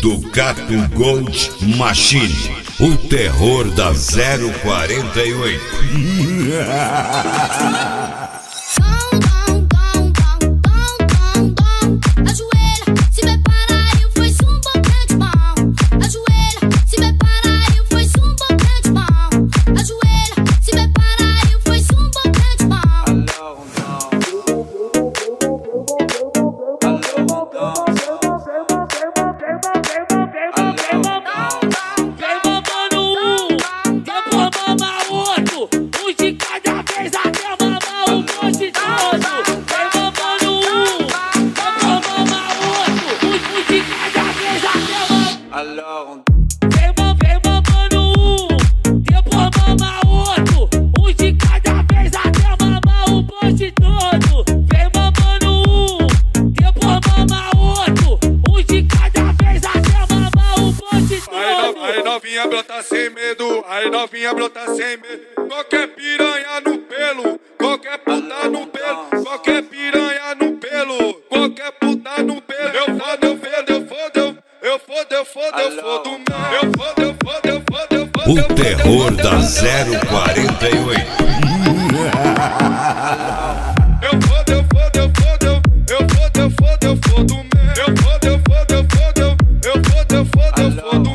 Ducato Gold Machine, o terror da 048. Novinha brota sem medo, aí novinha brota sem medo. Qualquer piranha no pelo, qualquer puta no pelo, qualquer piranha no pelo, qualquer puta no pelo. Eu fodo, eu fodo, eu fodo, eu fodo, eu fodo, eu fodo, eu fodo, eu fodo, eu fodo, eu fodo. O terror da 048. Eu fodo, eu fodo, eu fodo, eu fodo, eu fodo, eu fodo, eu fodo, eu fodo, eu fodo, eu fodo, eu fodo, eu fodo.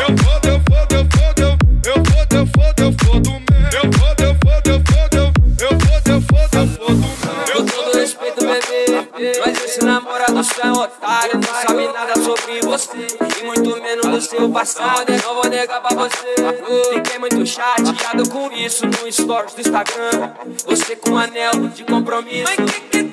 Mas esse namorado seu é otário, não sabe nada sobre você e muito menos do seu passado. Não vou negar pra você. Fiquei muito chateado com isso no stories do Instagram. Você com um anel de compromisso.